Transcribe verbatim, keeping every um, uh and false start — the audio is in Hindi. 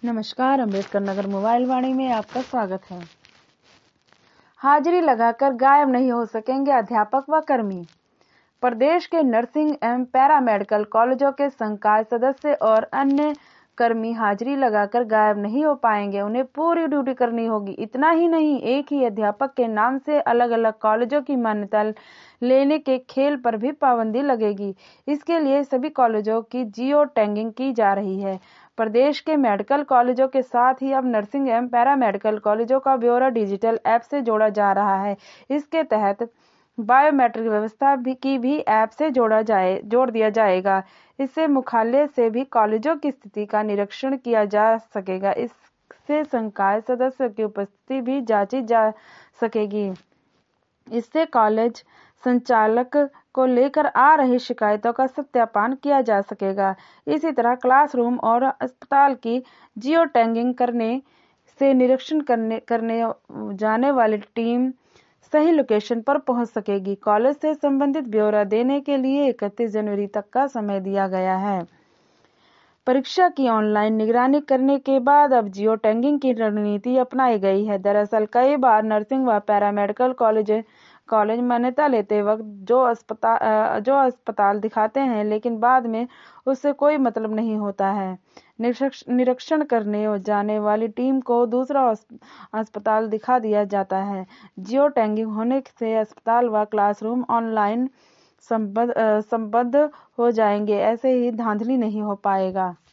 नमस्कार, अम्बेडकर नगर मोबाइल वाणी में आपका स्वागत है। हाजिरी लगाकर गायब नहीं हो सकेंगे अध्यापक व कर्मी। प्रदेश के नर्सिंग एवं पैरामेडिकल कॉलेजों के संकाय सदस्य और अन्य कर्मी हाजिरी लगाकर गायब नहीं हो पाएंगे। उन्हें पूरी ड्यूटी करनी होगी। इतना ही नहीं, एक ही अध्यापक के नाम से अलग अलग कॉलेजों की मान्यता लेने के खेल पर भी पाबंदी लगेगी। इसके लिए सभी कॉलेजों की जियो टैगिंग की जा रही है। प्रदेश के मेडिकल कॉलेजों के साथ ही अब नर्सिंग एवं पैरामेडिकल कॉलेजों का ब्यौरा डिजिटल ऐप से जोड़ा जा रहा है। इसके तहत बायोमेट्रिक व्यवस्था भी की भी ऐप से जोड़ा जाए जोड़ दिया जाएगा। इससे मुख्यालय से भी कॉलेजों की स्थिति का निरीक्षण किया जा सकेगा। इससे संकाय सदस्यों की उपस्थिति भी जांची जा सकेगी। इससे कॉलेज संचालक को लेकर आ रही शिकायतों का सत्यापन किया जा सकेगा। इसी तरह क्लासरूम और अस्पताल की जियो टैगिंग करने से निरीक्षण करने करने जाने वाली टीम सही लोकेशन पर पहुंच सकेगी। कॉलेज से संबंधित ब्यौरा देने के लिए इकतीस जनवरी तक का समय दिया गया है। परीक्षा की ऑनलाइन निगरानी करने के बाद अब जियो टैगिंग की रणनीति अपनाई गई है। दरअसल कई बार नर्सिंग व पैरामेडिकल कॉलेज कॉलेज मान्यता लेते वक्त जो अस्पताल जो अस्पताल दिखाते हैं, लेकिन बाद में उससे कोई मतलब नहीं होता है। निरीक्षण करने जाने वाली टीम को दूसरा अस्पताल दिखा दिया जाता है। जियो टैगिंग होने से अस्पताल व क्लासरूम ऑनलाइन संबद्ध संबद्ध हो जाएंगे। ऐसे ही धांधली नहीं हो पाएगा।